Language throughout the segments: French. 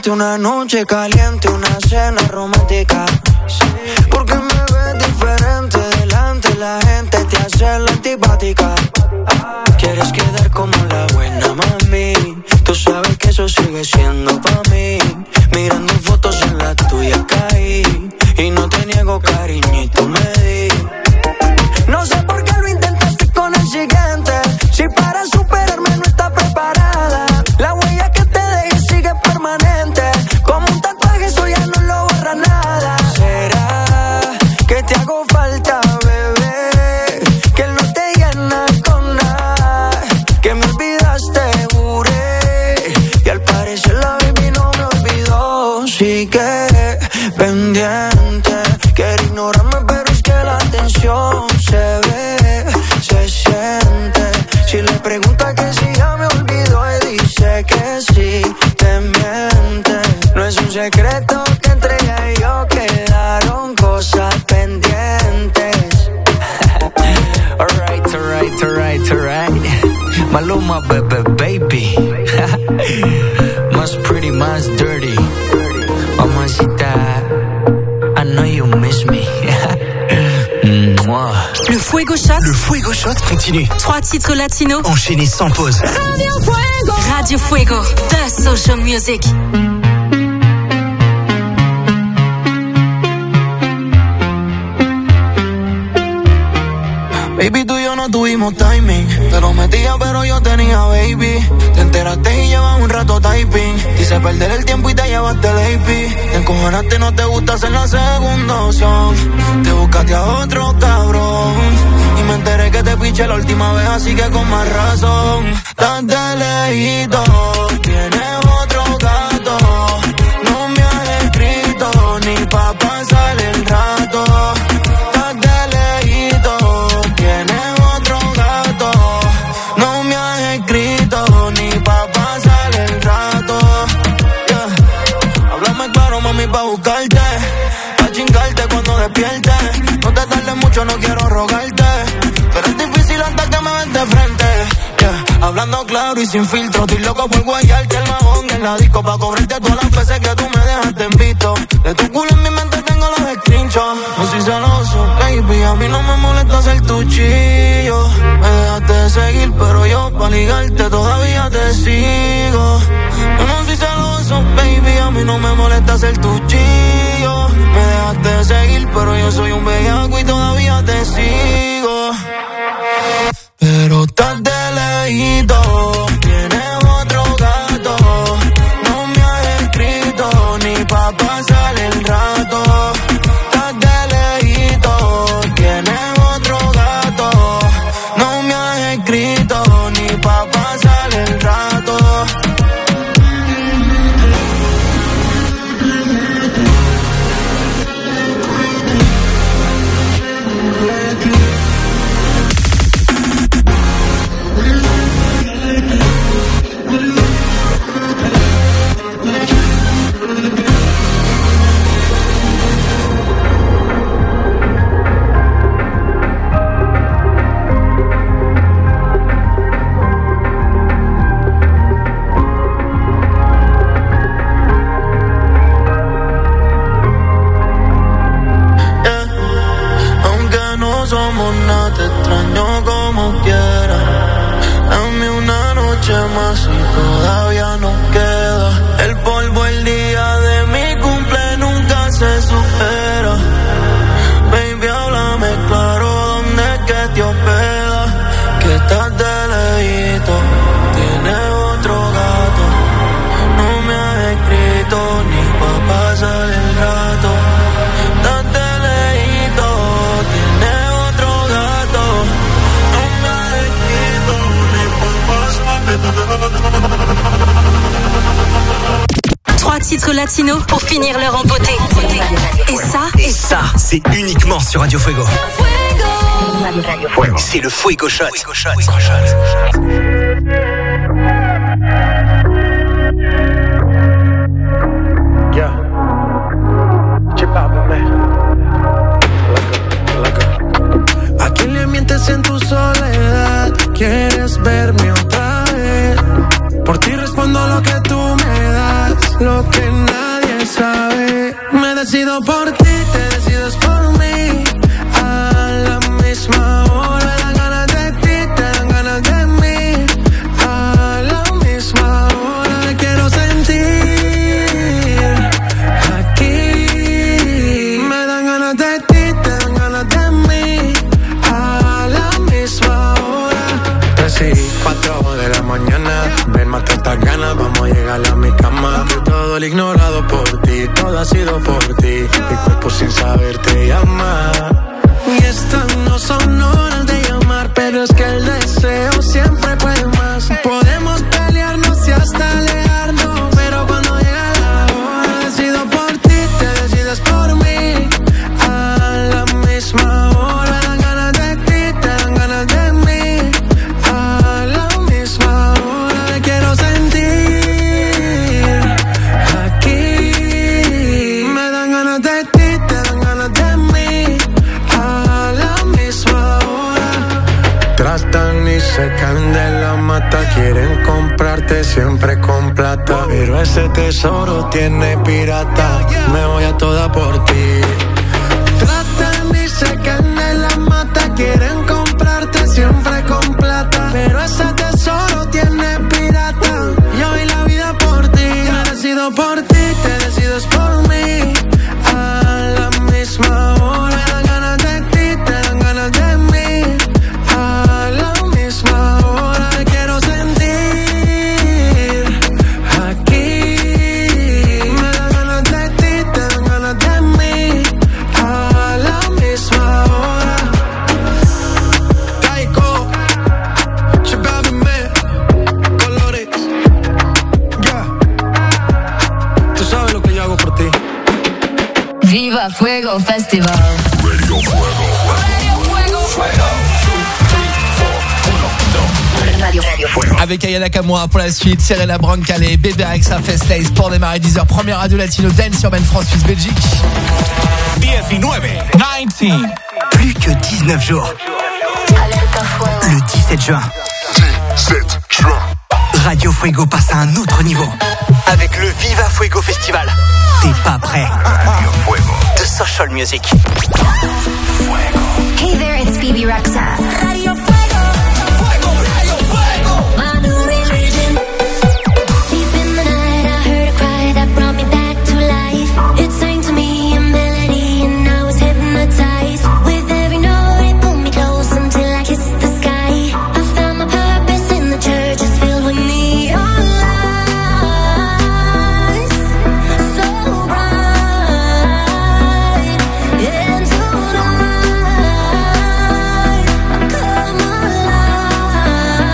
Darte una noche caliente, una cena romántica. Porque me ves diferente delante la gente, te hace la antipática. Quieres quedar como la buena mami, tú sabes que eso sigue siendo pa' mí. Mirando fotos en la tuya caí, y no te niego cariñito me di. No sé por qué lo intentaste con el siguiente, si para superarme no estás preparada. La huella que te dejé sigue permanente, como un tatuaje eso ya no lo borra nada. ¿Será que te hago falta, bebé? Que él no te llena con nada, que me olvidaste, juré, y al parecer la baby no me olvidó. Sigue pendiente, quiere ignorarme pero es que la atención se ve, se siente. Si le pregunta que si ya me olvidó, él dice que sí, te miente. No es un secreto que entre ella y yo quedaron cosas pendientes. Alright. Maluma, baby. Más pretty, más dirty. Mamacita, I know you miss me. Le Fuego Shot. Le Fuego Shot continue. 3 titres latinos. Enchaînés sans pause. Radio Fuego. Radio Fuego. The Social Music. Baby, tú y yo no tuvimos timing. Te lo metía pero yo tenía baby. Te enteraste y llevas un rato typing. Quise perder el tiempo y te llevaste el AP. Te encojonaste, no te gusta hacer la segunda opción. Te buscaste a otro cabrón. Y me enteré que te piché la última vez, así que con más razón. Estás de lejito, tienes otro gato. No me has escrito ni pa' pasar el rato. Pa' buscarte, pa' chingarte cuando despiertes. No te tardes mucho, no quiero rogarte, pero es difícil hasta que me ves de frente. Hablando claro y sin filtro, estoy loco por guayarte el mahón en la disco, pa' cobrarte todas las veces que tú me dejaste en visto. De tu culo en mi mente tengo los screenshots. No soy celoso, baby, a mí no me molesta ser tu chillo. Me dejaste de seguir, pero yo pa' ligarte todavía te sigo. Yo no soy celoso, baby, a mí no me molesta ser tu chillo. Me dejaste de seguir, pero yo soy un bellaco y todavía te sigo. Pero estás de lejito, tienes otro gato. No me has escrito ni pa' pasar el rato. Estás de lejito, tienes otro gato. No me has escrito ni pa' pasar el rato. Somos nada, te extraño como quiera. Dame una noche más y todavía nos queda. El polvo el día de mi cumple nunca se supera. Baby, háblame claro, ¿dónde es que te hospedas? Que estás de lejito, tienes otro gato. No me has escrito ni pa' pasar el rato. Estás de lejito, tienes 3 titres latinos pour finir l'heure en beauté. Et ça, c'est uniquement sur Radio Fuego. C'est le Fuego Shot. Yeah. Chip out, man. ¿A quién le mientes en tu soledad? ¿Quieres verme otra vez? Por ti respondo lo que tú me das. Lo que Ven, mata estas ganas, vamos a llegarle a mi cama. Que todo el ignorado por ti, todo ha sido por ti. Mi cuerpo sin saber te llama. Y estas no son horas de llamar, pero es que el deseo siempre puede más. Podemos pelearnos y hasta alejarnos, pero cuando llega la hora decido por ti, te decides por mí. A la misma hora dan ganas de ti, te dan ganas de mí. A la misma hora te quiero sentir aquí. Me dan ganas de ti, te dan ganas de mí. A la misma hora tratan y se caen de la mata. Quieren comprarte siempre con plata, pero ese tesoro tiene pirata. Me voy a toda por ti. Tratan y se caen de la mata. Quieren comprarte siempre con plata, pero ese tesoro tiene pirata. Yo doy la vida por ti. Me decido por ti, te decides por mí. A la misma hora me dan ganas de ti, te dan ganas de mí. A la misma hora te quiero sentir aquí. Me dan ganas de ti, te dan ganas de mí. A la misma hora. Taiko, Chibabime, Colores. Ya, tú sabes lo que yo hago por ti. Viva Fuego Festival. Radio Fuego. Radio Fuego. Avec Aya Nakamura pour la suite, Serena Brancale, Bébé Rexa, Festlace pour démarrer 10h. Première radio latino dance sur France Suisse Belgique. 19. Plus que 19 jours. Le 17 juin. Radio Fuego passe à un autre niveau. Avec le Viva Fuego Festival. T'es pas prêt? The Social Music. Hey there, it's Phoebe Rexa. Radio Fuego. My new religion. Deep in the night, I heard a cry that brought me back to life. It sang to me a melody, and I was hypnotized. With every note, it pulled me close until I kissed the sky. I found my purpose in the church, it's filled with neon lights, so bright. And tonight, I come alive.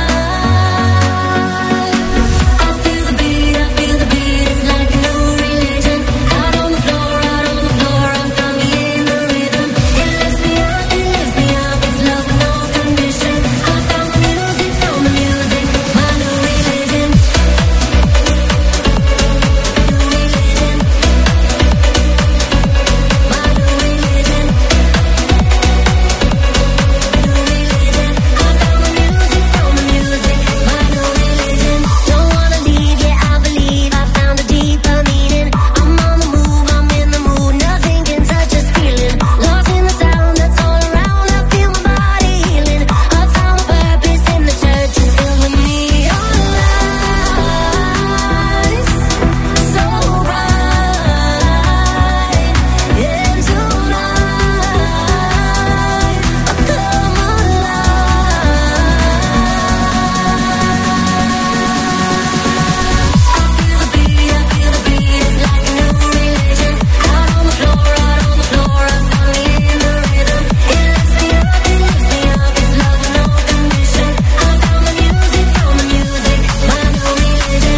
I feel the beat, it's like a new religion. Out on the floor, I found me in the rhythm. It lifts me up, it's love with no condition. I found the music, my new religion. Don't wanna leave, yeah, I believe I found a deeper meaning. I'm on the move, I'm in the mood, nothing can touch this feeling. Lost in the sound that's all around, I feel my body healing. I found my purpose in the church, it's filled with neon lights, so bright. And tonight, I come alive. I feel the beat, it's like a new religion. Out on the floor, I found me in the rhythm. It lifts me up, it's love with no condition. I found the music, my new religion.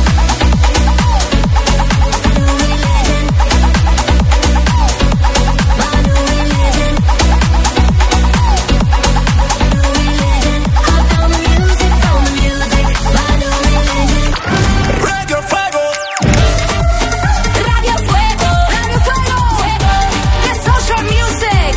Radio Fuego. Radio Fuego, che social music.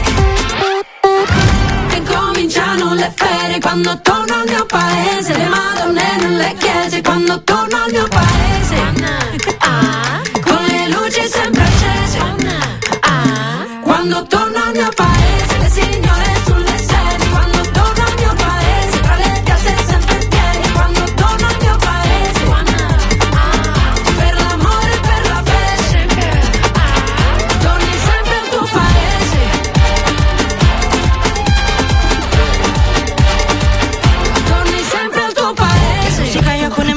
E cominciano le ferie quando torno al mio paese, le madonne nelle chiese quando torno al mio paese. Con le luci sempre accese. Quando torno al mio paese, le signore sulle sedie. Quando torno al mio paese, tra le piazze sempre piene. Quando torno al mio paese, per l'amore e per la fede, torni sempre al tuo paese. Torni sempre al tuo paese. Si calla con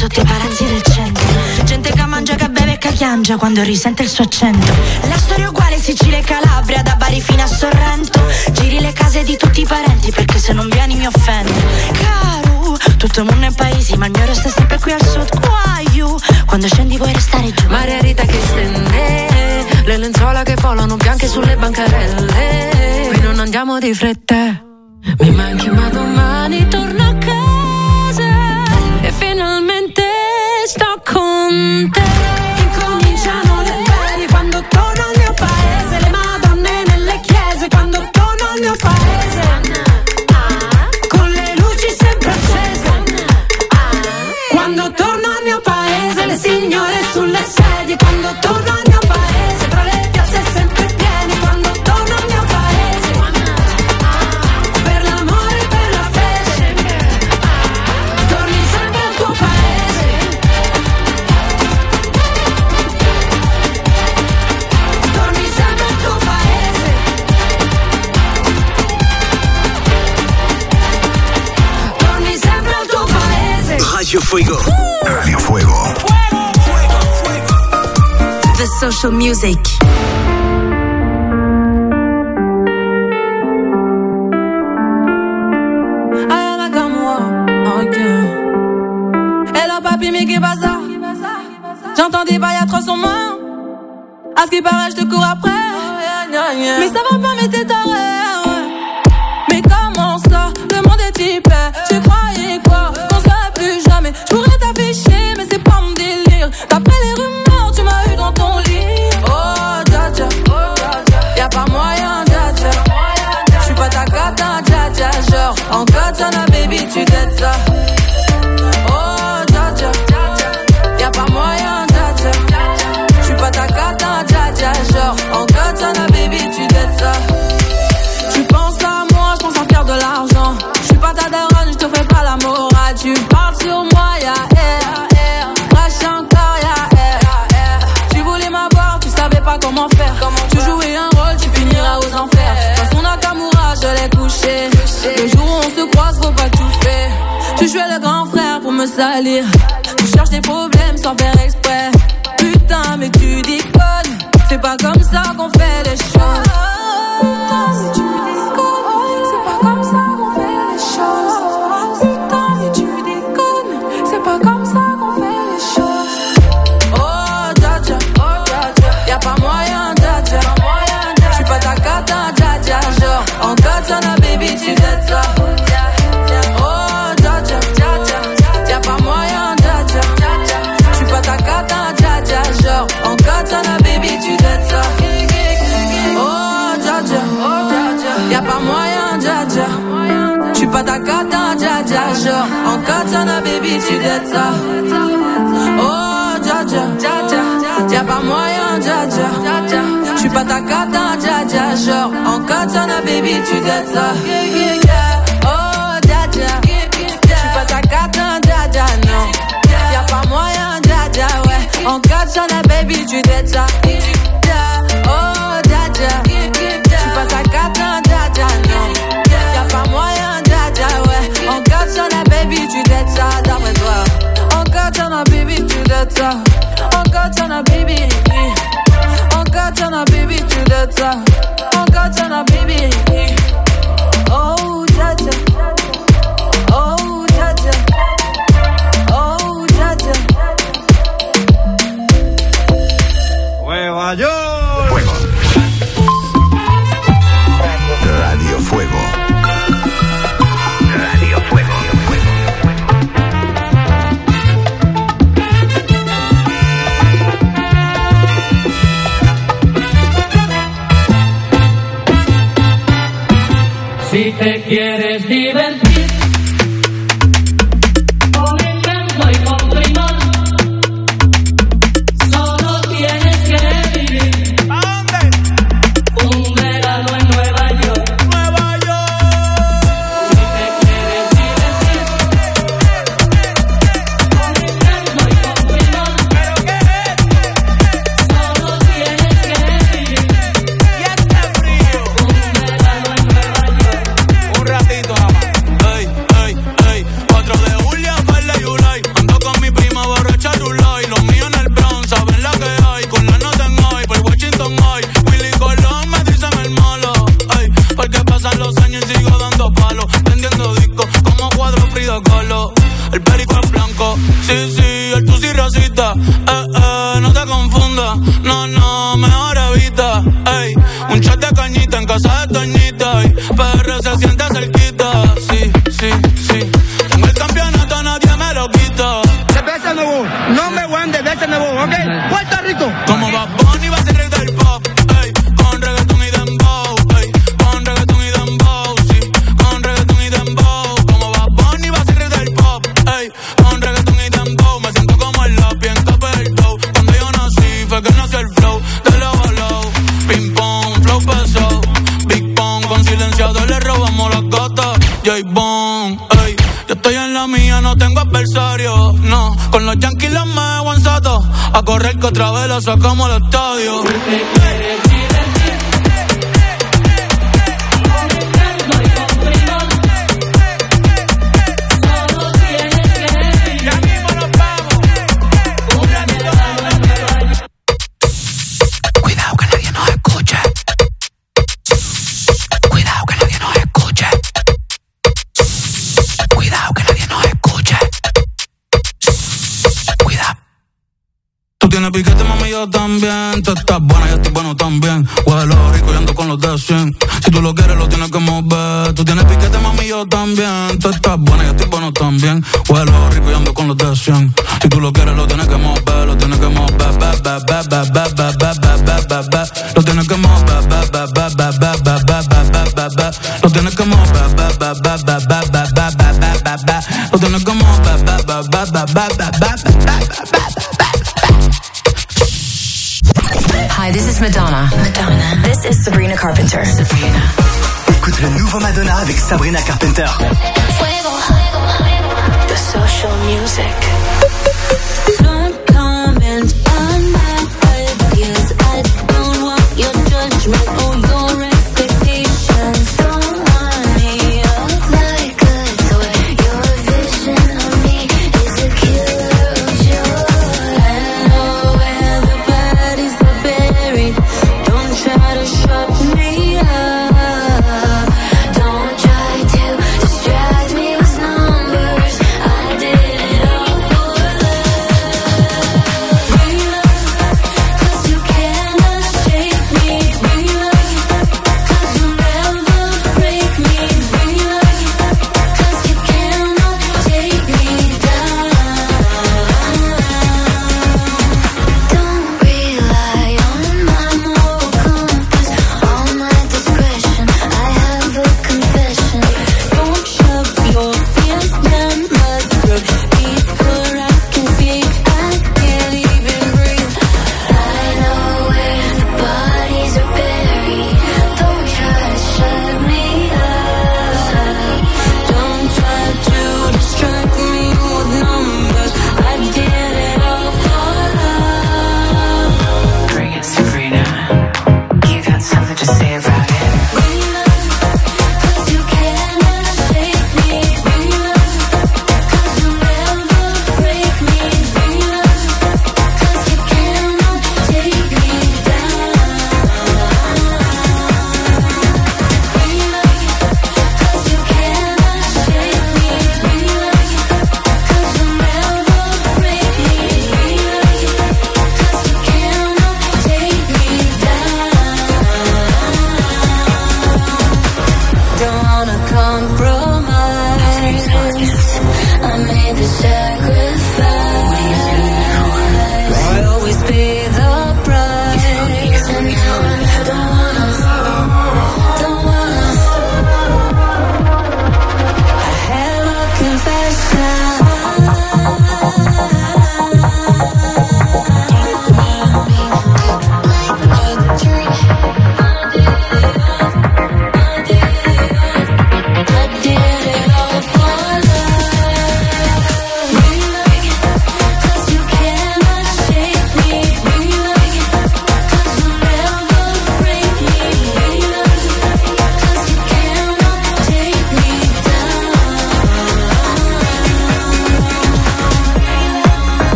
sotto i palazzi del centro. Gente che mangia, che beve e che piange quando risente il suo accento. La storia è uguale Sicilia e Calabria, da Bari fino a Sorrento. Giri le case di tutti i parenti perché se non vieni mi offendo. Caro, tutto il mondo è paesi, ma il mio resta sempre qui al sud. Guaio, quando scendi vuoi restare giù. Marea Rita che stende, le lenzuola che volano bianche sulle bancarelle. Qui non andiamo di fretta, mi manchi ma domani torno a casa e finalmente sto con te. Incominciano le ferie quando torno al mio paese, le madonne nelle chiese quando torno al mio paese, con le luci sempre accese. Quando torno al mio paese, le signore sulle sedie, quando torno al mio paese, tra le piazze sempre piene, quando torno al mio paese, per l'amore e per la fede, torni sempre al tuo paese, torni sempre al tuo paese, torni sempre al tuo paese. Radio Fuego. Radio Fuego. The Social Music. Ayana comme moi, ok. Hello papi, mais qu'est pas ça? J'entends des bails atroces en main. À ce qui paraît, je te cours après. Mais ça va pas, mais t'es taré. Mais comment ça? Le monde est hyper. Tu croyais quoi? Qu'on serait plus jamais. Je pourrais t'afficher, mais c'est pas mon délire. D'après les rumeurs, tu m'as eu dans ton lit. Oh, dja dja. Y'a pas moyen, dja dja. J'suis pas ta cata, dja dja. Genre, en katana, baby, tu t'aides ça. Oh, dja dja. Y'a pas moyen, dja dja. J'suis pas ta cata, dja dja. Genre, en katana, baby, tu t'aides ça. Tu penses à moi, j'pense à faire de l'argent. J'suis pas ta daronne, j'te fais pas la morale. Tu parles sur moi, y'a air. Crash encore, y'a air. Tu voulais m'avoir, tu savais pas comment faire. Tu jouais un rôle, tu finiras aux enfers. Dans son Nakamura, je l'ai couché. Le jour où on se croise, faut pas tout faire. Tu jouais le grand frère pour me salir. Tu cherches des problèmes sans faire exprès. Putain, mais tu déconnes. C'est pas comme ça qu'on fait les choses. Putain, mais tu déconnes. C'est pas comme ça qu'on fait les choses. Putain, mais tu déconnes. C'est pas comme ça qu'on fait les choses. Oh, dja dja. Y'a pas moyen, dja dja. J'suis pas ta cata, dja dja. Genre, en katana, baby, tu t'aides ça. Oh, dja dja. Y'a pas moyen, dja dja. J'suis pas ta cata, dja dja. Genre, en katana, baby, tu t'aides ça. Oh, dja dja. Y'a pas moyen, dja dja. J'suis pas ta cata, dja dja. Genre, en katana, baby, tu t'aides ça. Oh, dja dja. Y'a pas moyen, dja dja. J'suis pas ta cata, dja dja. Genre, en katana, baby, tu t'aides ça. Oh, dja dja. J'suis pas ta cata, dja dja, non. Y'a pas moyen, dja dja, ouais. En katana, baby, tu t'aides ça. Oh, dja dja. J'suis pas ta cata, dja dja, non. Y'a pas moyen, dja dja, ouais. En katana, baby, tu t'aides ça, d'après toi. En katana, baby, tu t'aides ça. En katana, baby. En katana, baby, tu t'aides ça. En katana, baby. Oh, dja dja. Oh, dja dja. Oh, dja dja. ¡Nueva York! Fuego. Radio Fuego. Radio Fuego. Si te quieres divertir con encanto y con primor, solo tienes que vivir. ¿A dónde? Un verano en Nueva York. ¡Nueva York! Si te quieres divertir con encanto y con primor, ¿Pero qué es? solo tienes que vivir. Y este frío. Un verano en Nueva York. Un ratito nada más. sí, el tusi racista. No te confundas, no, mejor evita. Ey, un shot de cañita en casa de Toñita. Y PR se siente cerquita. Sí. Tengo el campeonato, nadie me lo quita. Cerveza Nuevo, number one de Cerveza Nuevo, ¿ok? Puerto Rico. Como Bad Bunny va a ser rey del pop. Ey, con reggaetón y dembow. Ey, con reggaetón y dembow. Sí, con reggaetón y dembow. Como Bad Bunny va a ser rey del pop. Ey, con reggaetón y dembow. Me siento como el lápiz en Cape del Dow. Cuando yo nací fue que nació el flow de low low. Ping pong, flow pesado. Big Pong, con silenciador le robamos las gatas. J-Bone, ey, yo estoy en la mía, no tengo adversario. No, con los Yankees los me aguanzato. A correr que otra vez la sacamos al estadio. Cuidado que nadie nos escuche. Cuidado que nadie nos escuche. Cuidado que nadie nos escuche. Cuidado. Tú tienes piquete, mami, yo también. Tú estás buena, yo estoy bueno también. Huelo rico y ando con los de 100. Si tú lo quieres, lo tienes que mover. Tú tienes piquete, mami, yo también. Tú estás buena, yo estoy bueno también. Huelo rico y ando con los de 100. Si tú lo quieres, lo tienes que mover. Lo tienes que mover. Lo tienes que mover. Lo tienes que mover. Lo tienes que Hi, this is Madonna. This is Sabrina Carpenter. Écoute le nouveau Madonna avec Sabrina Carpenter. The social music. Don't comment on my ideas. I don't want your judgment or your expectations. Don't want me up like a toy. Your vision of me is a killer of joy. I know where the bodies are buried. Don't try to shut me up. Don't try to distract me with numbers. I did it all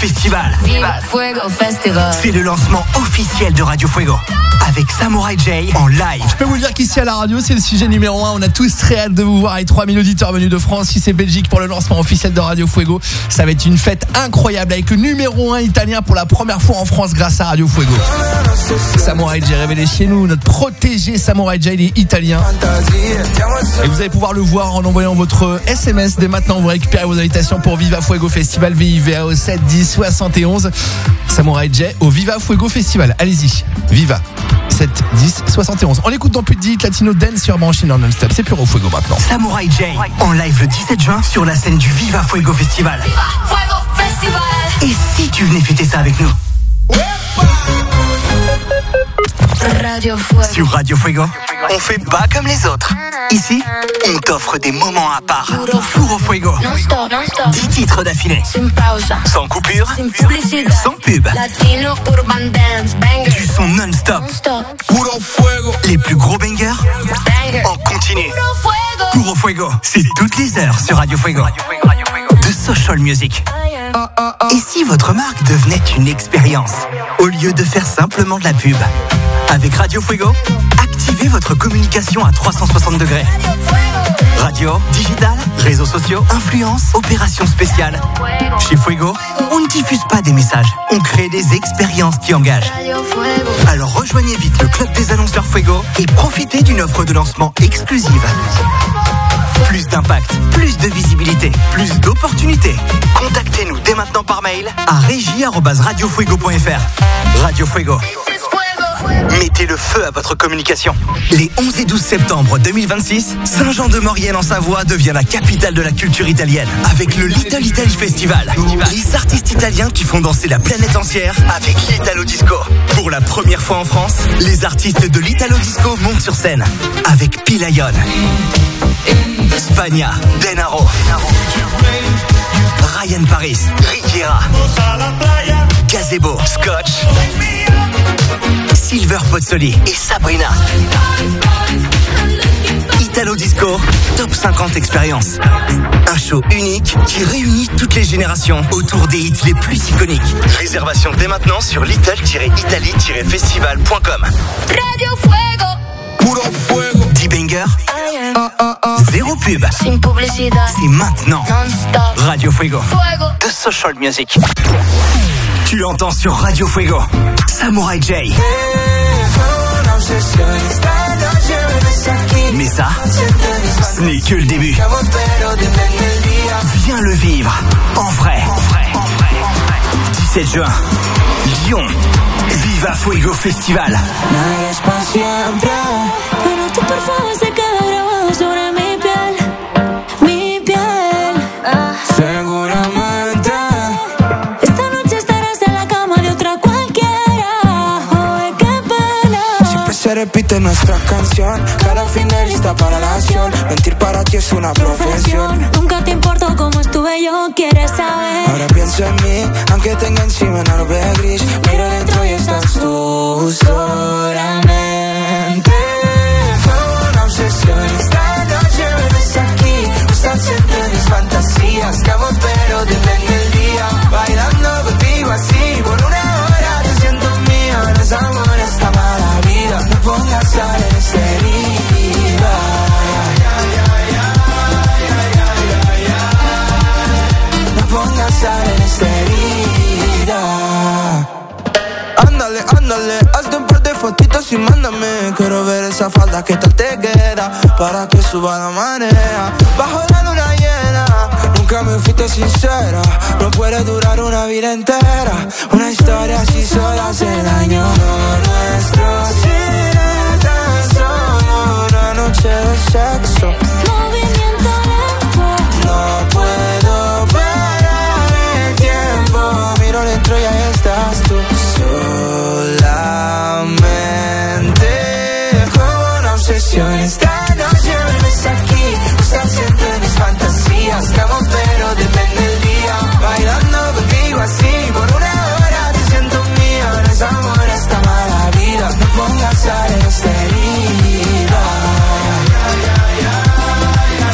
Festival. Viva Fuego Festival. C'est le lancement officiel de Radio Fuego. Avec Samurai J en live. Je peux vous dire qu'ici à la radio, c'est le sujet numéro 1. On a tous très hâte de vous voir avec 3000 auditeurs venus de France. Si c'est Belgique pour le lancement officiel de Radio Fuego, ça va être une fête incroyable avec le numéro 1 italien pour la première fois en France grâce à Radio Fuego. Samurai J révélé chez nous, notre protégé Samurai J, il est italien. Et vous allez pouvoir le voir en envoyant votre SMS dès maintenant. Vous récupérez vos invitations pour Viva Fuego Festival, VIVA au 7 10 71. Samurai J au Viva Fuego Festival. Allez-y, Viva 7 10 71. On l'écoute dans plus de 10 Latino Dance sur Branchine en non-stop. C'est Puro Fuego maintenant. Samurai J en live le 17 juin sur la scène du Viva Fuego Festival. Viva Fuego Festival. Et si tu venais fêter ça avec nous? Radio Fuego. Sur Radio Fuego, on fait pas comme les autres. Ici, on t'offre des moments à part. Puro Fuego. Non-stop, non-stop. 10 titres d'affilée. Sin pausa. Sans coupure. Sin publicidad. Sans pub. Latino Urban Dance. Banger. Du son non-stop. Non-stop. Puro Fuego. Les plus gros bangers Banger. en continu. Puro Fuego. Puro Fuego, c'est toutes les heures sur Radio Fuego. De Social Music. Et si votre marque devenait une expérience au lieu de faire simplement de la pub? Avec Radio Fuego, activez votre communication à 360 degrés. Radio, digital, réseaux sociaux, influence, opérations spéciales. Chez Fuego, on ne diffuse pas des messages, on crée des expériences qui engagent. Alors rejoignez vite le club des annonceurs Fuego et profitez d'une offre de lancement exclusive. Plus d'impact, plus de visibilité, plus d'opportunités. Contactez-nous dès maintenant par mail à régie@radiofuego.fr. Radio Fuego. Mettez le feu à votre communication. Les 11 et 12 septembre 2026, Saint-Jean-de-Maurienne en Savoie devient la capitale de la culture italienne avec le Little Italy Festival. Les artistes italiens qui font danser la planète entière avec l'Italo Disco. Pour la première fois en France, les artistes de l'Italo Disco montent sur scène avec Pilayon, Spagna, Denaro, Ryan Paris, Riviera, Gazebo, Scotch, Silver Pozzoli et Sabrina. Italo Disco, top 50 expérience. Un show unique qui réunit toutes les générations autour des hits les plus iconiques. Réservation dès maintenant sur little-italy-festival.com. Radio Fuego. Puro Fuego. 10 bangers. Zéro pub. Sin publicidad. C'est maintenant. Non-stop. Radio Fuego. Fuego. De Social Music. Tu entends sur Radio Fuego. Samurai J. Mais ça, ce n'est que le début. Viens le vivre en vrai. 17 juin, Lyon. Viva Fuego Festival. Nada es pa' siempre, pero tu perfume se queda grabado sobre mi piel, mi piel. Seguramente Esta noche estarás en la cama de otra cualquiera. Ay, qué pena. siempre se repite nuestra canción. Cada fin de lista para la acción. Mentir para ti es una profesión. Nunca te importó cómo estuve yo, quieres saber. Ahora pienso en mí, aunque tenga encima una nube gris. Miro dentro y estás tú solamente. Fue una obsesión. Esta noche me ves aquí. Estás siempre en mis fantasías. Que amo pero depende del día. Bailando contigo así. Por una hora te siento mía. No es amor esta mala vida. No pongas sal en esta herida. No pongas sal en esta herida. Ándale, ándale, hazte un par de fotitos y mándame. Quiero ver esa falda que tal te queda, para que suba la marea. Bajo la luna llena, nunca me fuiste sincera. No puede durar una vida entera. Una historia así sola hace daño. Lo nuestro será tan solo una noche de sexo. Movimiento lento. No puedo parar el tiempo. Miro dentro y ahí estás tú. Solamente como una obsesión. Esta noche me ves aquí. Estás siempre en mis fantasías. Que amo pero depende del día. Bailando contigo así. Por una hora te siento mía. No es amor esta mala vida. No pongas sal en esta herida.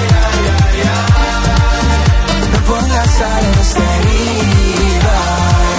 No pongas sal en esta herida.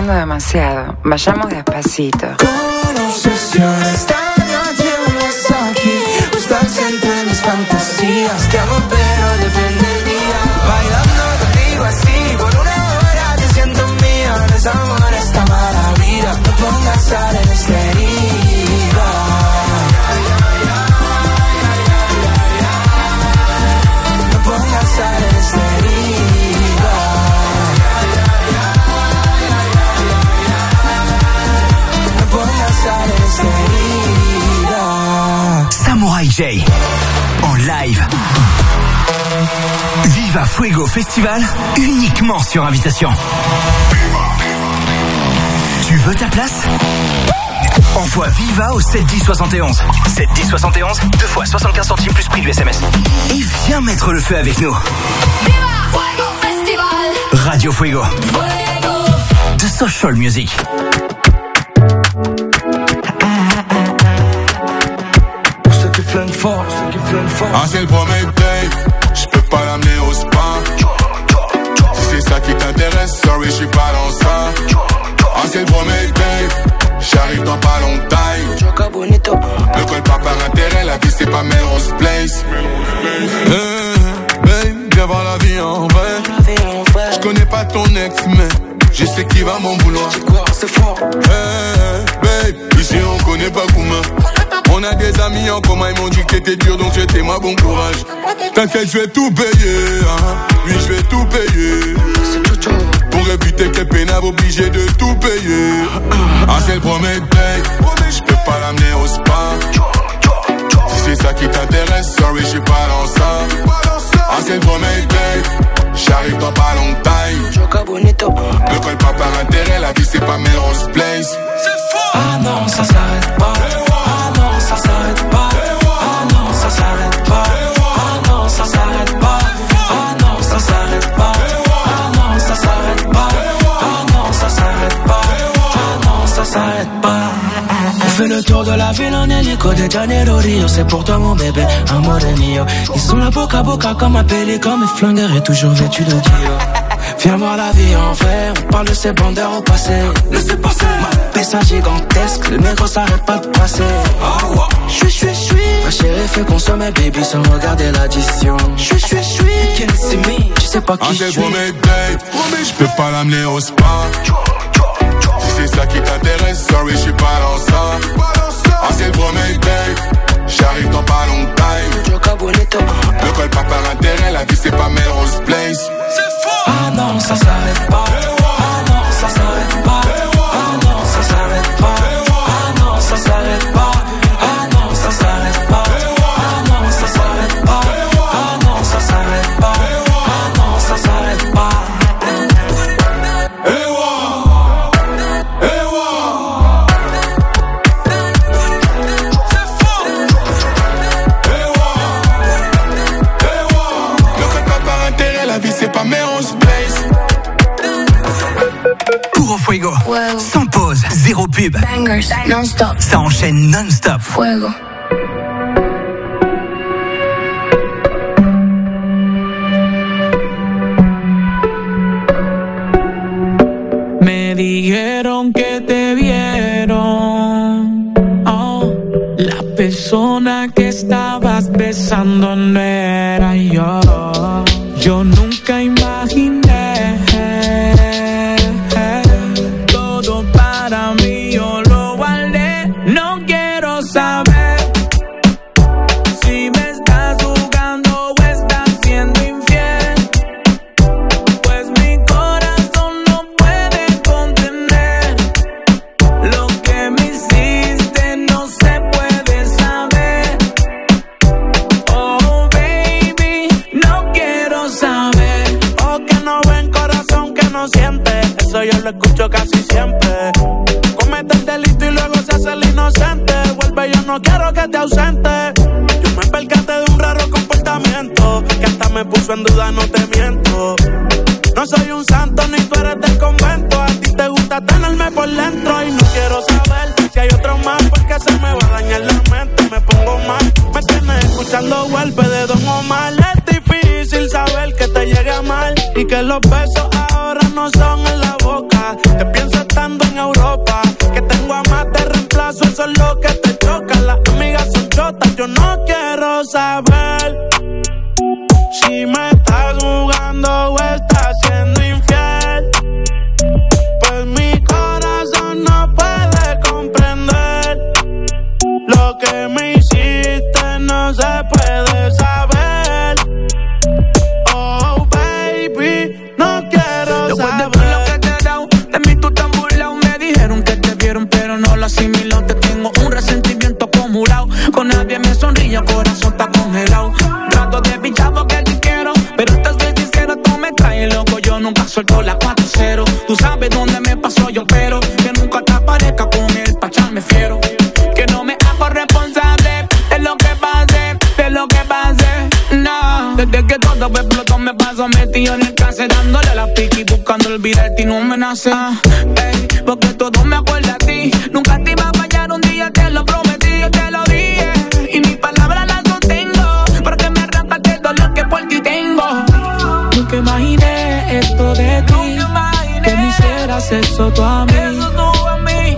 haciendo demasiado. Vayamos despacito. Con obsesión esta noche vienes aquí. Estás siempre en mis fantasías. Te amo pero depende del día. Bailando contigo así por una hora te siento mía. Desamor esta maravilla. No pongas sal en esta herida. No pongas sal en esta herida. No pongas sal en esta herida. Samurai J en live. Viva Fuego Festival uniquement sur invitation. Tu veux ta place? Envoie Viva au 71071. 71071, 2 fois 75 centimes plus prix du SMS. Et viens mettre le feu avec nous. Viva Fuego Festival. Radio Fuego. Fuego. The Social Music. Ceux qui flânent fort, ceux qui flânent fort. Ah, c'est le premier date, j'peux pas l'amener au spa. Si c'est ça qui t'intéresse, sorry, j'suis pas dans ça. Ah, c'est le premier date, j'arrive dans pas longtemps. Ne colle pas par intérêt, la vie c'est pas Melrose Place. Babe, viens voir la vie en vrai. J'connais pas ton ex, mais je sais qui va m'en vouloir. C'est fort. Babe, ici on connaît pas commun. On a des amis en commun, ils m'ont dit que t'étais dur, donc c'était moi, bon courage. T'inquiète, je vais tout payer, hein. Oui, je vais tout payer. Pour éviter que les pénaves obligés de tout payer. Ah, c'est le premier date, je peux pas l'amener au spa. Si c'est ça qui t'intéresse, sorry, je suis pas dans ça. Ah, c'est le premier date, j'arrive dans pas longtemps. Ne colle pas par intérêt, la vie c'est pas Melrose Place. Ah non, ça s'arrête pas. Ah non, ça s'arrête pas. Ah non, ça s'arrête pas. Ah non, ça s'arrête pas. Ah non, ça s'arrête pas. Ah non, ça s'arrête pas. Ah non, ça s'arrête pas. Ah non, ça s'arrête pas. On fait le tour de la ville en hélico de Janeiro Rio. C'est pour toi mon bébé, amore mio. Ils sont là boca à boca comme un pélican. Mes flingueurs est toujours vêtu de Dio. Viens voir la vie en vrai, on parle de ces bandeurs au passé. Laissez passer. Ma pessa gigantesque, le négro s'arrête pas de passer. Chui. Ma chérie fait consommer baby sans regarder l'addition. Chui. Can't see me, tu sais pas qui je suis. C'est premier date, je peux pas l'amener au spa. Si c'est ça qui t'intéresse, sorry, je suis pas dans ça. Ah, c'est le premier date, j'arrive dans pas longtemps. Ne colle pas par intérêt, la vie c'est pas Melrose Place. Ah non, ça s'arrête pas. Ah non, ça s'arrête pas. Ah non, ça s'arrête pas. Ah non, ça s'arrête pas. Ah non, ça s'arrête pas. Ah non, ça s'arrête pas. Ah non, ça s'arrête pas. Ah non, ça s'arrête pas. Puro Fuego. Sans pause, zéro pub. Bangers, non-stop. Ça enchaîne non-stop. Fuego. Me dijeron que te vieron. Oh, la persona que estabas besando no era yo. Yo nunca imaginé. Todo para mí yo lo guardé. No quiero saber si me estás jugando o estás siendo infiel. Pues mi corazón no puede contener lo que me hiciste, no se puede saber. Oh baby, no quiero saber. Oh, que no ven, corazón que no siente. Eso yo lo escucho casi siempre. Comete el delito y luego se hace el inocente. Vuelve, yo no quiero que te ausente. Yo me percaté de un raro comportamiento que hasta me puso en duda, no te miento. No soy un santo ni tú eres del convento. A ti te gusta tenerme por dentro y no quiero saber si hay otro más porque se me va a dañar la mente. Me pongo mal, me tienes escuchando golpe de Don Omar. Es difícil saber que te llegue a mal y que los besos ahora no son en la boca. Te pienso estar eso es lo que te choca. Las amigas son chotas, yo no quiero saber si me estás jugando o estás siendo infiel. Pues mi corazón no puede comprender lo que me hiciste, no se puede saber. Oh baby, no quiero después saber. De lo que te he dado, de mí tú te has burlado. Me dijeron que te vieron pero no lo asimiló. Te tengo un resentimiento acumulado. Con nadie me sonríe, el corazón está congelado. Trato de pichar porque te quiero, pero te soy sincero, tú me traes loco. Yo nunca suelto la 4-0. Tú sabes dónde me pasó, yo espero que nunca te aparezca con él pa' echarme fiero. Que no me hago responsable de lo que pase, de lo que pase, no. Desde que todo explotó me paso metido en el case, dándole la pique y buscando olvidarte y no me nace. Ey, porque todo me acuerda a ti. Nunca te iba a fallar, un día te lo prometí, yo te lo dije. Y mis palabras las sostengo, porque me arrancaste el dolor que por ti tengo. Nunca imaginé esto de ti, que me hicieras eso tú a mí. Eso tú a mí,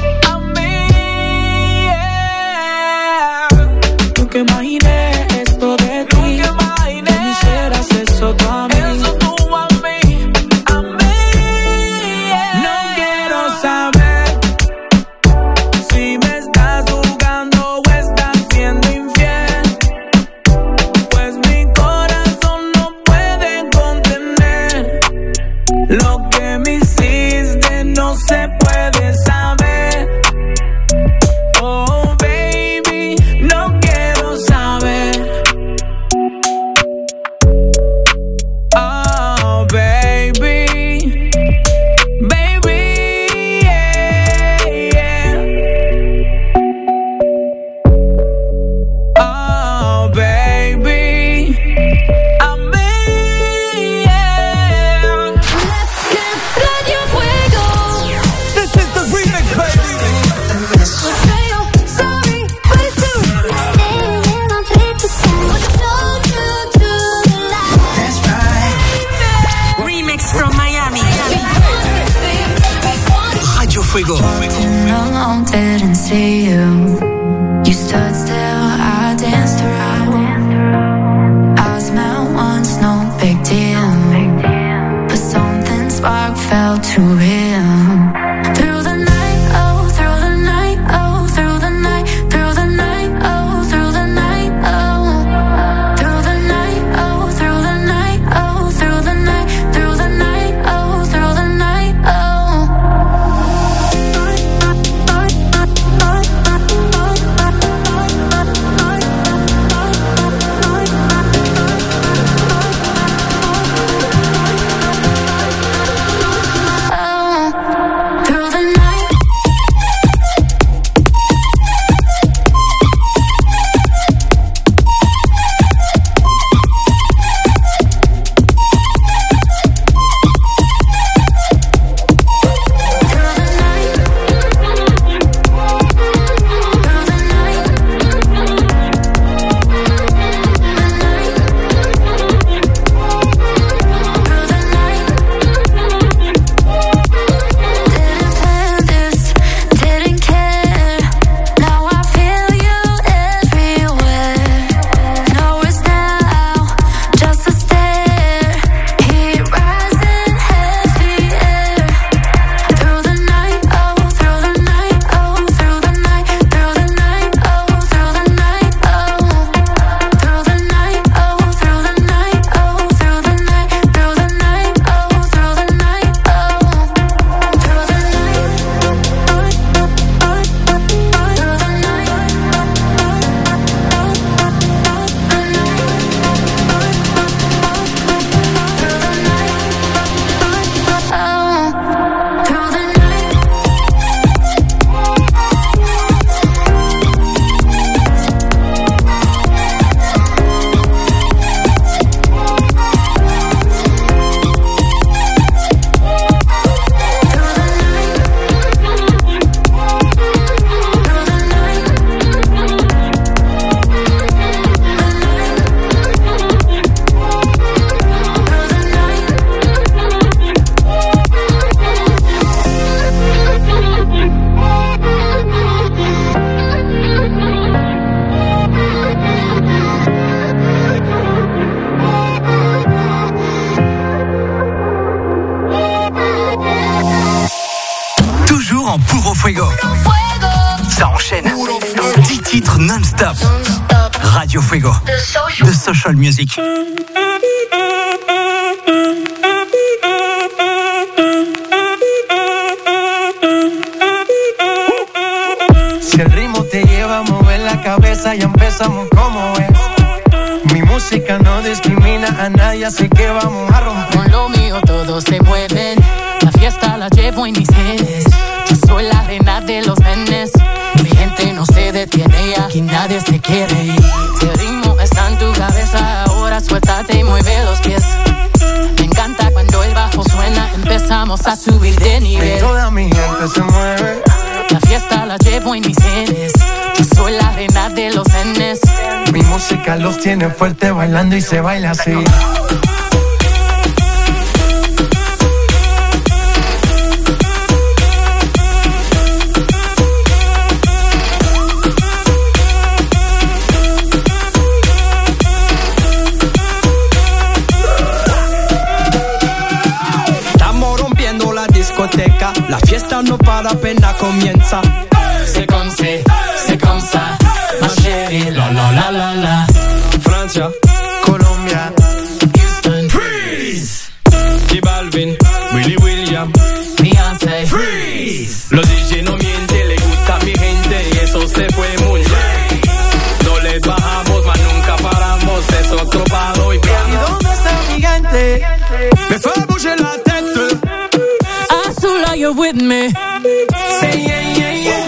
yeah. Nunca imaginé esto de ti, que me hicieras eso tú a mí. Eso tú a mí, yeah. No quiero saber si me estás jugando o estás siendo infiel. Pues mi corazón no puede contener lo que me hiciste, no se puede saber. Oh baby, no quiero saber. Oh baby, baby, yeah, yeah. Oh baby, I'm yeah. Radio Fuego. This is the remix, baby. Sorry, but it's true. Staying on tape to so true to life. That's right. Remix from Miami. Radio Fuego. No, didn't see you. You stood still, I danced around. I smelled once, no big deal. But something sparked, felt too real. Through the night, oh, through the night, oh, through the night, through the night, oh, through the night, oh, through the night, oh, through the night, oh, through the night, through the night, oh, through the night, oh. Ça enchaîne. 10 titres non-stop. Radio Fuego. The Social Music. Si el ritmo te lleva a mover la cabeza, ya empezamos como es. Mi música no discrimina a nadie, así que vamos a romper. Con lo mío todos se mueven, la fiesta la llevo en mis genes. Yo soy la reina de los nenes, mi gente no se detiene y aquí nadie se quiere ir. Si el ritmo está en tu cabeza, ahora suéltate y mueve los pies. Me encanta cuando el bajo suena, empezamos a subir de nivel. Toda mi gente se mueve. La fiesta la llevo en mis genes. Yo soy la reina de los nenes. Mi música los tiene fuerte bailando y se baila así. Estamos rompiendo la discoteca, la fiesta no para, apenas comienza. C'est comme ça, ma chérie, la la la la la. Francia, Colombia, Houston, freeze. J Balvin, Willy William, Beyoncé, freeze. Los DJ no mienten, le gusta a mi gente y eso se fue muy bien. No les bajamos, mas nunca paramos, es otro palo y piano. ¿Y dónde está el gigante? Me fait bouger la tête. Azula, you're with me. Say yeah, yeah, yeah.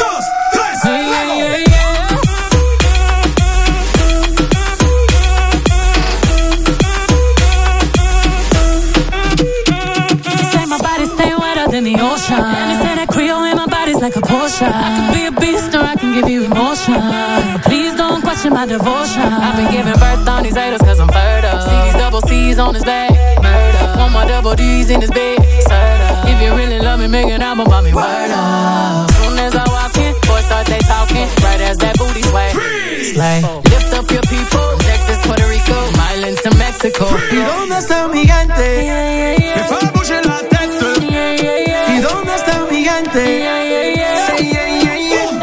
In the ocean, and they say that Creole in my body's like a Porsche. I could be a beast or I can give you emotion. Please don't question my devotion. I've been giving birth on these haters cause I'm fertile. See these double C's on his back, murder. Want my double D's in his bed, serta. If you really love me, make an album about me, word up. Soon as I walk in, boys start they talking, right as that booty sway. Slay. Lift up your people, Texas, Puerto Rico, Islands to Mexico. ¿Y dónde está el gigante? Me fait bouger la tête. ¿Y dónde está el gigante? Say yeah, yeah, yeah.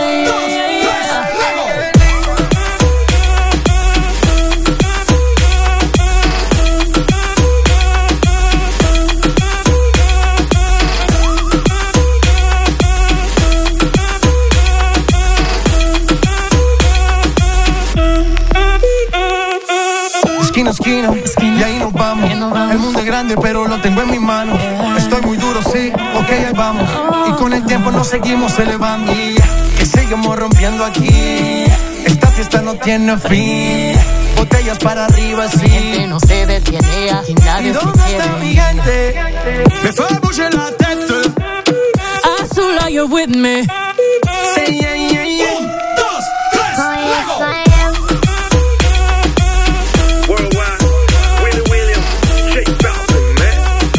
Esquina a esquina, y ahí nos vamos. El mundo es grande, pero lo tengo en mis manos. Estoy muy duro, sí, ok, ahí vamos. Y con el tiempo nos seguimos elevando. Que seguimos rompiendo aquí. Esta fiesta no tiene fin. Botellas para arriba, sí. Mi gente no se detiene, aquí nadie ¿Y se dónde quiere. está el gigante? Me fait bouger la tête. Azula, you're with me. Say yeah, yeah, yeah. 1, 2, 3, Worldwide, Willie Williams, J Balvin, man.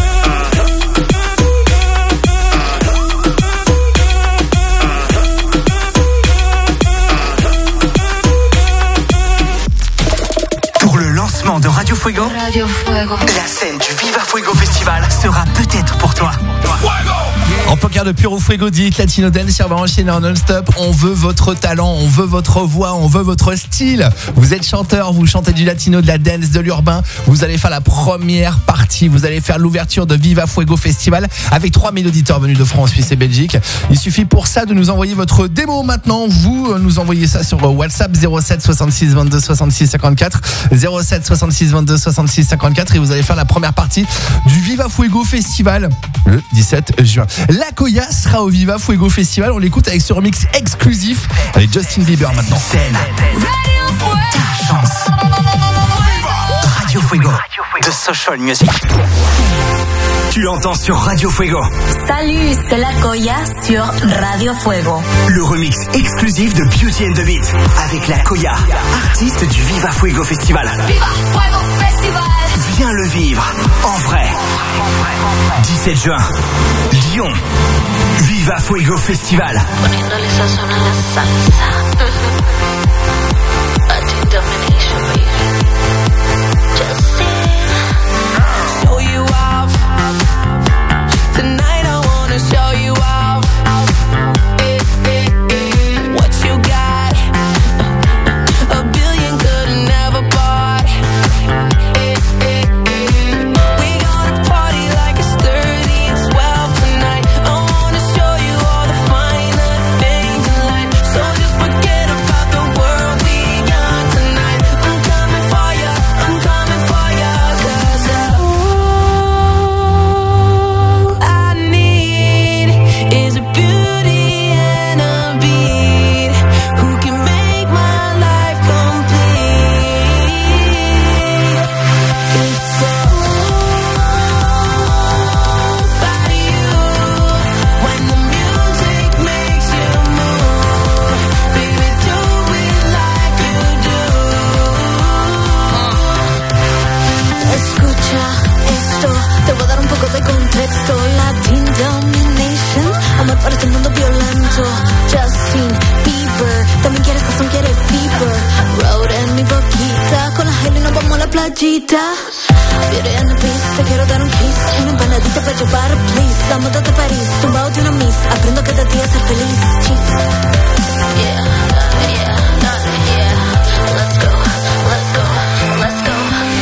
Pour le lancement de Radio Fuego, la scène du Viva Fuego Festival sera peut-être pour toi. En poker de Puro Fuego dit Latino Dance, on va enchaîner en non-stop. On veut votre talent, on veut votre voix, on veut votre style. Vous êtes chanteur, vous chantez du latino, de la dance, de l'urbain. Vous allez faire la première partie, vous allez faire l'ouverture de Viva Fuego Festival avec 3000 auditeurs venus de France, Suisse et Belgique. Il suffit pour ça de nous envoyer votre démo maintenant. Vous nous envoyez ça sur WhatsApp 07 66 22 66 54 07 66 22 66 54 et vous allez faire la première partie du Viva Fuego Festival le 17 juin. La Koya sera au Viva Fuego Festival. On l'écoute avec ce remix exclusif avec Justin Bieber maintenant. Scène. Ta chance. Radio Fuego. The Social Music. Tu l'entends sur Radio Fuego. Salut, c'est la Koya sur Radio Fuego. Le remix exclusif de Beauty and the Beat avec la Koya, artiste du Viva Fuego Festival. Viva Fuego Festival. Viens le vivre en vrai. 17 juin, Lyon. Viva Fuego Festival. Poniéndole sazón a la salsa. Latin domination, baby. Show you off. Tonight I wanna show you off. señorita. Beauty and the Beast, te quiero dar un kiss. Una empanadita para llevar, please. La moda de París, tumbado de una miss. Aprendo cada día a ser feliz. Cheese. Yeah, yeah, darling, yeah. Let's go, let's go, let's go.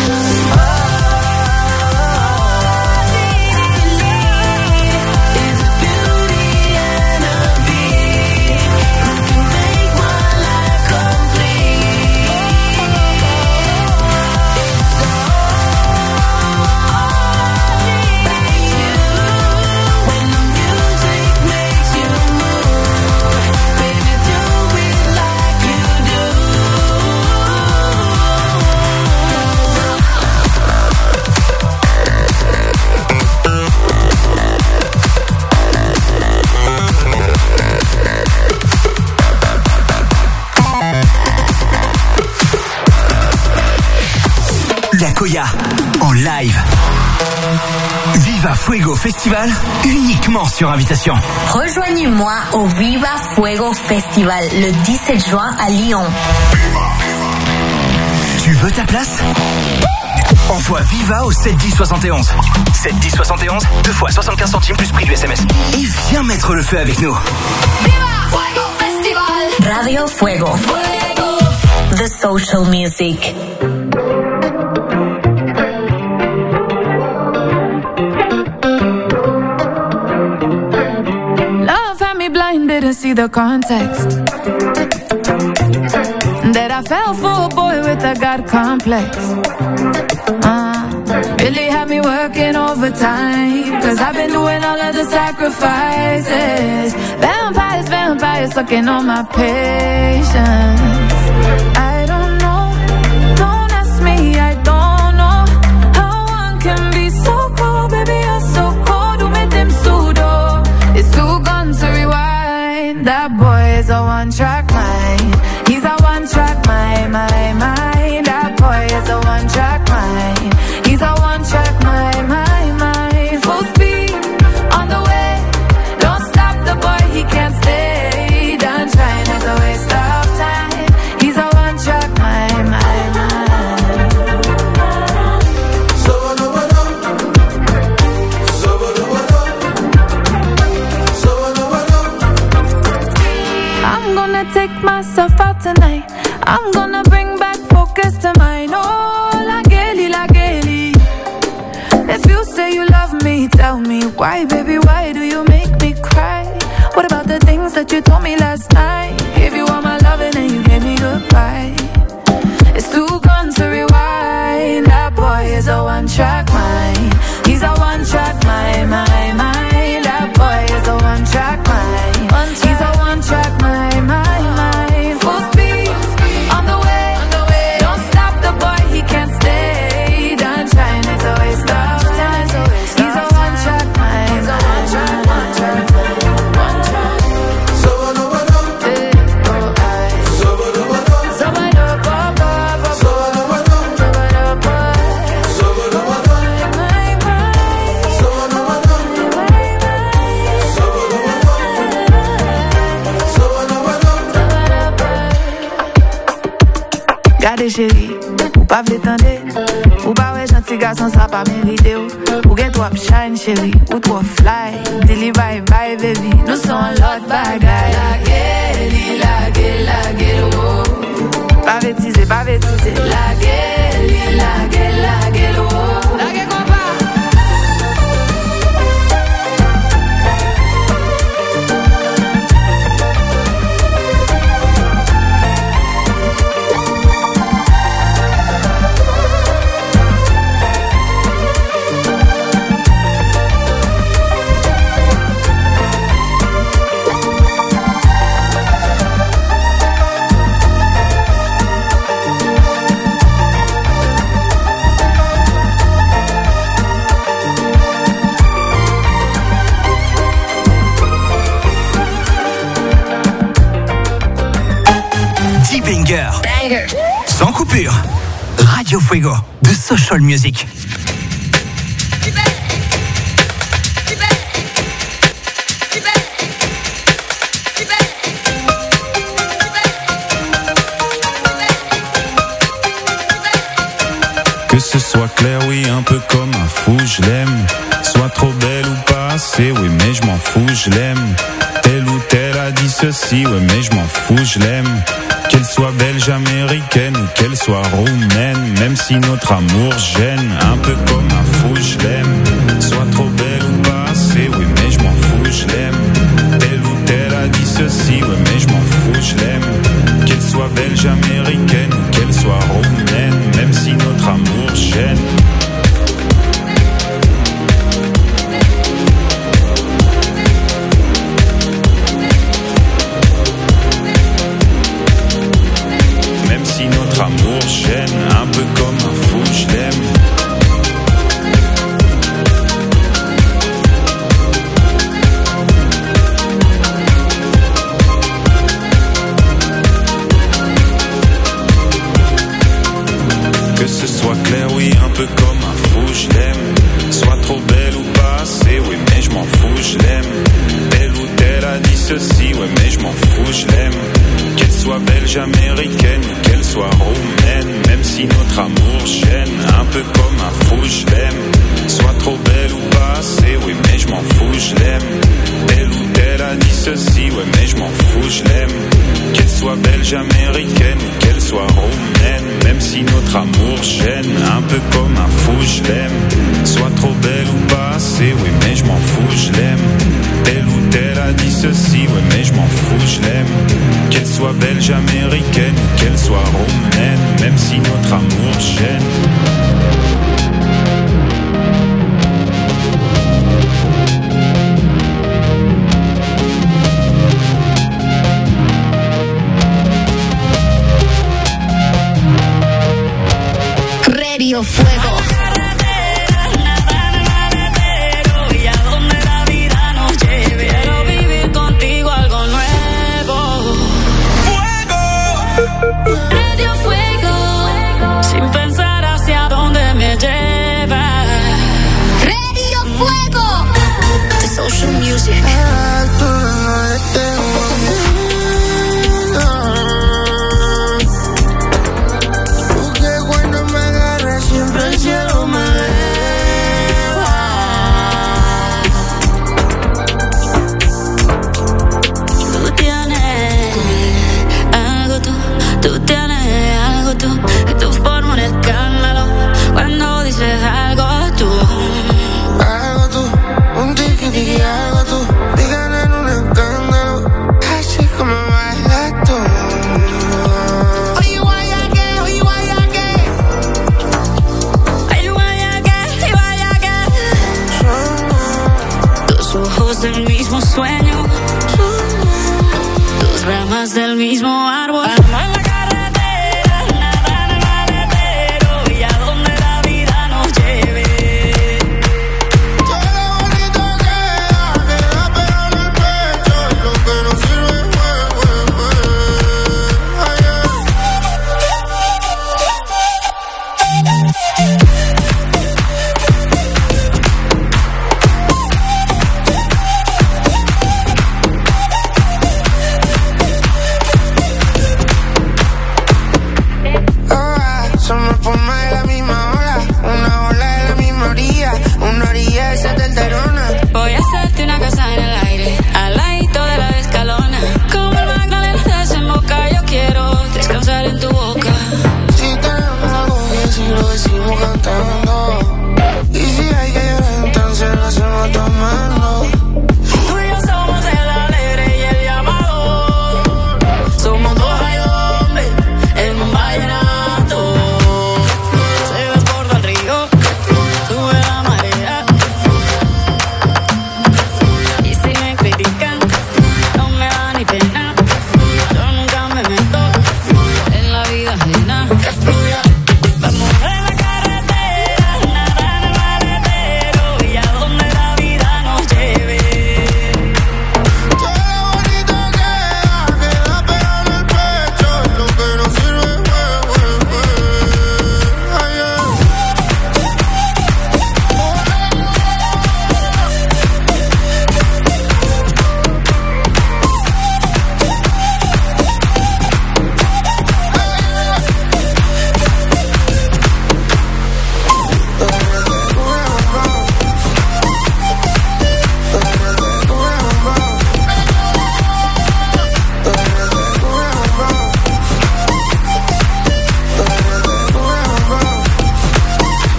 La Koya en live. Viva Fuego Festival, uniquement sur invitation. Rejoignez-moi au Viva Fuego Festival le 17 juin à Lyon. Tu veux ta place? Envoie Viva au 71071. 71071, 2 fois 75 centimes plus prix du SMS. Et viens mettre le feu avec nous. Viva Fuego Festival. Radio Fuego. The social music. Love had me blind, didn't see the context. That I fell for a boy with a God complex. Really had me working overtime, 'cause I've been doing all of the sacrifices. Vampires, vampires sucking on my patience. I don't know, don't ask me, I don't know how one can be so cold, baby, you're so cold. Who made them pseudo? It's too gone to rewind. That boy is a one-track mind. He's a one-track mind, my mind. That boy is a one-track mind. He's a one-track mind, my mind. Full speed on the way. Don't stop the boy, he can't stay. Done trying, it's a waste of time. He's a one-track mind, my mind. I'm gonna take myself out tonight. I'm gonna bring back focus to mine. Oh, la Gaily, la Gaily. If you say you love me, tell me why, baby, why do you make me cry? What about the things that you told me last night? Gave you all my loving and you gave me goodbye. It's too gone to rewind. That boy is a one-track mind. He's a one-track mind, my mind. That boy is a one-track mind. He's a one-track mind, my mind. Full speed on the way. Don't stop the boy, he can't stay. Done trying, it's a waste of time. He's a one-track mind. He's a one-track, one-track, one-track. Gade chéri, ou pas vle tande, ou pas ouais gentil garçon ça pas mérité ou get trop shine chéri, ou trop fly, dilly bye bye baby, nous sommes l'autre bagaille. La Gaily, la Gaily, la Gaily, oh. Pas bêtise, pas bêtise. La Gaily, la Gaily, la Gaily, oh. La Gaily compa. Banger. Sans coupure. Radio Fuego, de social music. Que ce soit clair, oui, un peu comme un fou, je l'aime. Soit trop belle ou pas assez, oui, mais je m'en fous, je l'aime. Telle ou telle a dit ceci, ouais, mais je m'en fous, je l'aime. Qu'elle soit belge, américaine ou qu'elle soit roumaine, même si notre amour gêne, un peu comme un fou, je l'aime. Soit trop belle ou pas assez, oui, mais je m'en fous, je l'aime. Telle ou telle a dit ceci, ouais, mais je m'en fous, je l'aime. Qu'elle soit belge, américaine ou qu'elle soit roumaine, même si notre amour gêne. Même si notre amour gêne, un peu comme un fou, je l'aime. Que ce soit clair, oui, un peu comme un fou, je l'aime. Soit trop belle ou pas assez, oui, mais je m'en fous, je l'aime. Telle ou telle a dit ceci, ouais, mais je m'en fous, je l'aime. Qu'elle soit belge, américaine ou qu'elle soit roumaine, même si notre amour gêne, un peu comme un fou, je l'aime. Soit trop belle ou pas assez, oui, mais je m'en fous, je l'aime. Telle ou telle a dit ceci, ouais, mais je m'en fous, je l'aime. Qu'elle soit belge, américaine ou qu'elle soit roumaine, même si notre amour gêne, un peu comme un fou, je l'aime. Soit trop belle ou pas assez, oui, mais je m'en fous, je l'aime. Telle ou telle a dit ceci, ouais, mais je m'en fous, je l'aime. Qu'elle soit belge, américaine ou qu'elle soit roumaine, même si notre amour gêne. Radio Fuego. Y a donde la vida nos lleve. Quiero vivir contigo algo nuevo. Fuego. Radio Fuego. Sin pensar hacia dónde me lleva. Radio Fuego. The social music. Tú tienes algo tú, que tú formas un escándalo cuando dices algo tú. Algo tú, un tiki-tiki, algo tú, digan en un escándalo, así como bailas tú. Oye, guayaque, oye, guayaque. Oye, guayaque, guayaque. Tus ojos del mismo sueño, tus ramas del mismo árbol.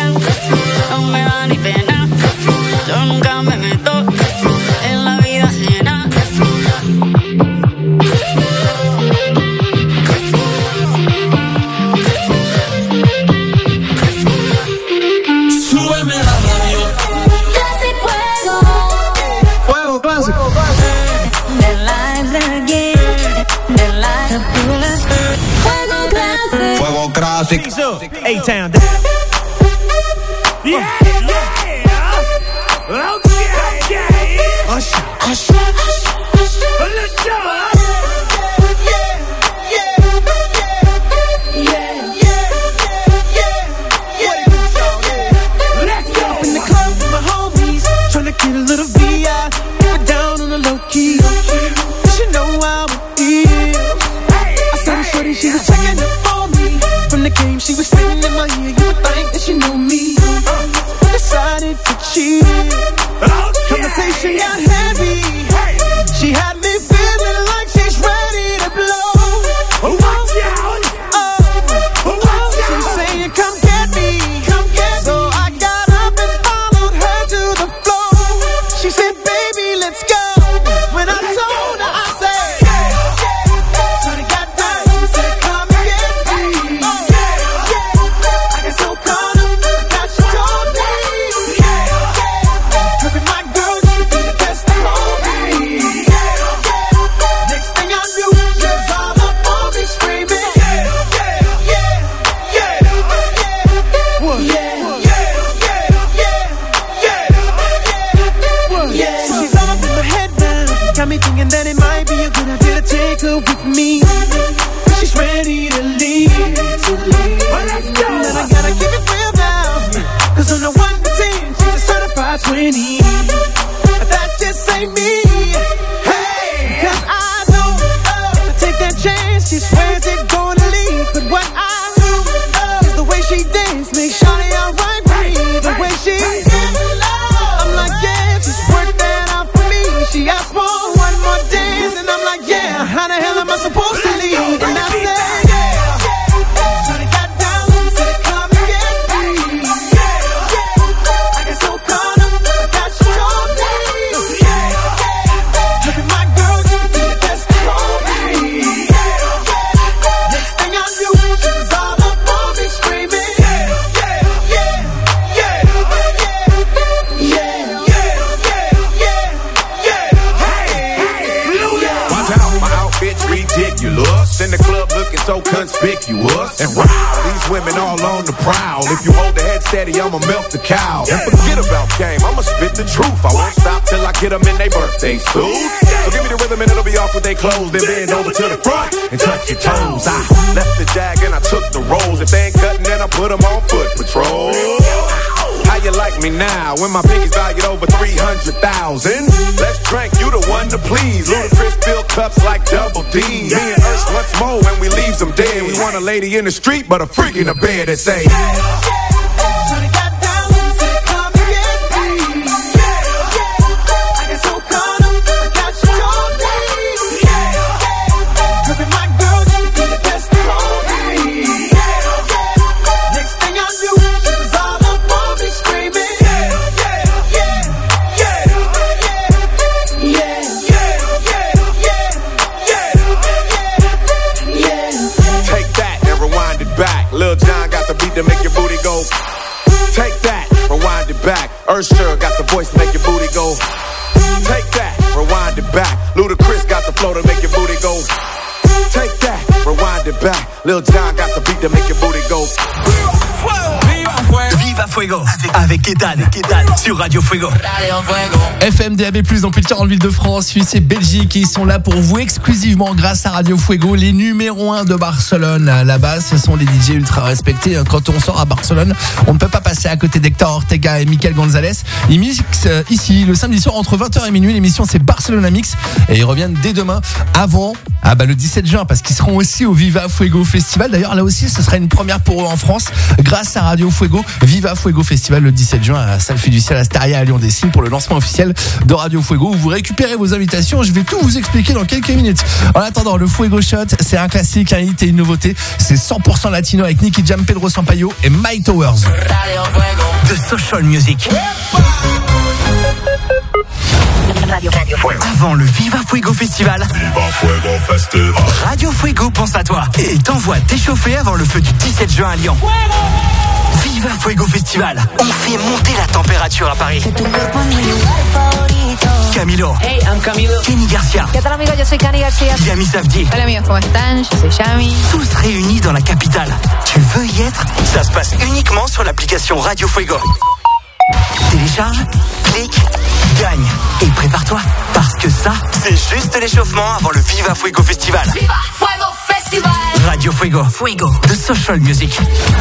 ilegal. No me da ni pena. Yo nunca me meto en la vida ajena. Súbeme la radio. Classic Fuego. Fuego clásico. The lives again. The lives of coolest. Fuego Classic. Fuego clásico. A-Town. Yeah, yeah. Okay. Usher. Let's go. Get a little VI, put down on the low key. She know how it is. I started shorty, she was checking up on me. From the game, she was spitting in my ear. You would think that she knew me. Decided to cheat. Conversation got heavy. She had me feeling like she's ready to blow. Watch out! She's saying, come get me, come get me. So I got up and followed her to the floor. She said, baby, let's go. When I told her, I said, Shorty got down, said, come and get me. I got so caught up, I got you told me. Hurry, my girl, you be the best thing on me. Next thing I knew, she was all up on me screaming. She's all up in my head now. Got me thinking that it might be a good idea to take her with me. She's ready to leave. Well, let's go. And I gotta keep it real now. Cause on the 1 to 10, she's a certified 20. But that just ain't me. Hey, cause I know to take that chance, she swears it's gonna leave. But what I do is the way she dance makes Shawty alright with me. The way she I'm like, yeah, just work that out for me. She asked for one more dance, and I'm like, yeah, how the hell am I supposed to leave? And I said, Shawty got down, said, come and get me. I got so caught up, I got you told me. Look at my girl, you be the best thing on me. Next thing I knew, she was all up on me screaming. Watch out, my outfit's ridiculous. In the club looking so conspicuous. And wow, these women all on the prowl. If you hold the head steady, I'ma milk the cow. And forget about game, I'ma spit the truth. I won't stop till I get them in their birthday suits. So give me the rhythm and it'll be off with their clothes. Then bend over to the front and touch your toes. I left the jag and I took the rolls. If they ain't cutting, then I put them on foot patrol. How you like me now when my pinky's valued over 300,000? Let's drink, you the one to please. Ludacris fill cups like Double D. Me and Ursh once more when we leaves them dead. We want a lady in the street, but a freak in the bed that say, Shawty got down, said, come and get me. I got so caught up, I got you told me. Hurry, my girl, you be the best thing on me. Next thing I knew, she was all up on me screaming. take that and rewind it back. Lil Jon got the beat to make your booty go. Take that, rewind it back. Usher got the voice to make your booty go. Take that, rewind it back. Ludacris got the flow to make your booty go. Take that, rewind it back. Lil Jon got the beat to make your booty go. Viva Fuego avec Ethan sur Radio Fuego. FM, DAB+, dans plus de 40 villes de France, Suisse et Belgique. Ils sont là pour vous exclusivement grâce à Radio Fuego, les numéros 1 de Barcelone. Là-bas, ce sont les DJ ultra respectés. Quand on sort à Barcelone, on ne peut pas passer à côté d'Hector Ortega et Michael Gonzalez. Ils mixent ici le samedi soir entre 20h et minuit. L'émission, c'est Barcelona Mix. Et ils reviennent dès demain avant Ah bah le 17 juin, parce qu'ils seront aussi au Viva Fuego Festival. D'ailleurs là aussi ce sera une première pour eux en France grâce à Radio Fuego. Viva Fuego Festival le 17 juin à la salle Fiduciaire Astaria à Lyon-Dessines pour le lancement officiel de Radio Fuego où vous récupérez vos invitations. Je vais tout vous expliquer dans quelques minutes. En attendant, le Fuego Shot, c'est un classique, un hit et une nouveauté. C'est 100% latino avec Nicky Jam, Pedro Sampaio et Mike Towers. De Social Music. Avant le Viva Fuego Festival, Radio Fuego pense à toi et t'envoie t'échauffer avant le feu du 17 juin à Lyon. Viva Fuego Festival, on fait monter la température à Paris. Camilo. Hey, I'm Camilo. Kenny Garcia. ¿Qué tal, amigos? Yo soy Kenny García. Yami Safdie. Hola, amigos, ¿cómo están? Yo soy Yami. Tous réunis dans la capitale. Tu veux y être? Ça se passe uniquement sur l'application Radio Fuego. Télécharge, clique, gagne et prépare-toi parce que ça, c'est juste l'échauffement avant le Viva Fuego Festival. Viva Fuego Festival. Radio Fuego, de Social Music.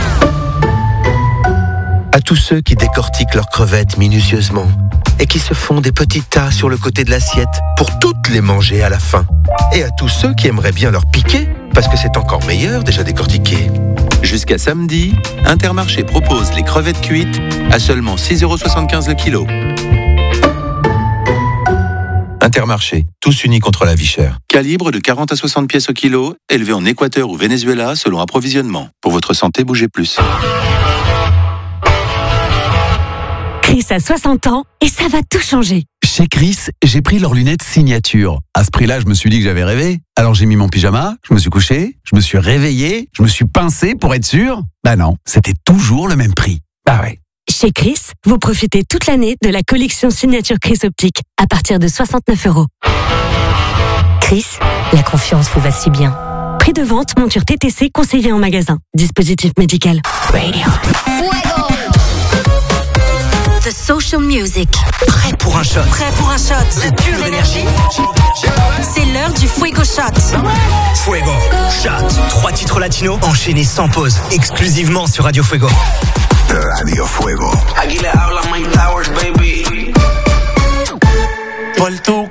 À tous ceux qui décortiquent leurs crevettes minutieusement et qui se font des petits tas sur le côté de l'assiette pour toutes les manger à la fin. Et à tous ceux qui aimeraient bien leur piquer parce que c'est encore meilleur déjà décortiqué. Jusqu'à samedi, Intermarché propose les crevettes cuites à seulement 6,75 € le kilo. Intermarché, tous unis contre la vie chère. Calibre de 40 à 60 pièces au kilo, élevé en Équateur ou Venezuela selon approvisionnement. Pour votre santé, bougez plus. Chris a 60 ans et ça va tout changer. Chez Chris, j'ai pris leurs lunettes signature. À ce prix-là, je me suis dit que j'avais rêvé. Alors j'ai mis mon pyjama, je me suis couché, je me suis réveillé, je me suis pincé pour être sûr. Bah non, c'était toujours le même prix. Bah ouais. Chez Chris, vous profitez toute l'année de la collection signature Chris Optique à partir de 69 €. Chris, la confiance vous va si bien. Prix de vente, monture TTC conseillée en magasin. Dispositif médical. Radio. The Social Music. Prêt pour un shot. Prêt pour un shot de pure énergie. C'est l'heure du Fuego Shot. Fuego Shot. 3 titres latinos enchaînés sans pause, exclusivement sur Radio Fuego. Radio Fuego. Aquí le habla Mike Towers, baby. Por tu